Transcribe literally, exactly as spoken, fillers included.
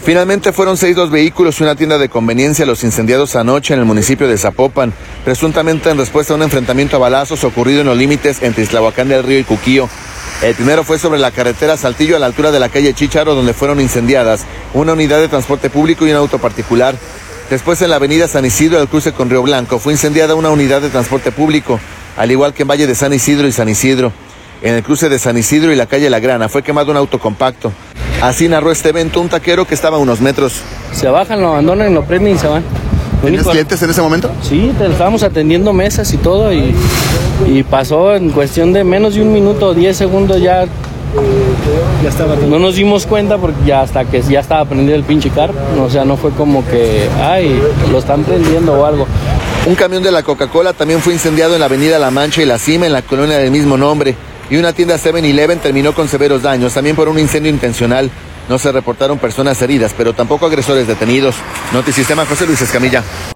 Finalmente fueron seis los vehículos y una tienda de conveniencia los incendiados anoche en el municipio de Zapopan, presuntamente en respuesta a un enfrentamiento a balazos ocurrido en los límites entre Islahuacán del Río y Cuquío. El primero fue sobre la carretera Saltillo a la altura de la calle Chícharo, donde fueron incendiadas una unidad de transporte público y un auto particular. Después en la avenida San Isidro, al cruce con Río Blanco, fue incendiada una unidad de transporte público, al igual que en Valle de San Isidro y San Isidro. En el cruce de San Isidro y la calle La Grana fue quemado un auto compacto. Así narró este evento un taquero que estaba a unos metros. Se bajan, lo abandonan, lo prenden y se van. ¿Tenías clientes en ese momento? Sí, te estábamos atendiendo mesas y todo y, y pasó en cuestión de menos de un minuto, diez segundos ya. Ya estaba. No nos dimos cuenta porque ya hasta que ya estaba prendido el pinche carro. O sea, no fue como que, ay, lo están prendiendo o algo. Un camión de la Coca-Cola también fue incendiado en la avenida La Mancha y La Cima, en la colonia del mismo nombre. Y una tienda seven eleven terminó con severos daños, también por un incendio intencional. No se reportaron personas heridas, pero tampoco agresores detenidos. Notisistema, José Luis Escamilla.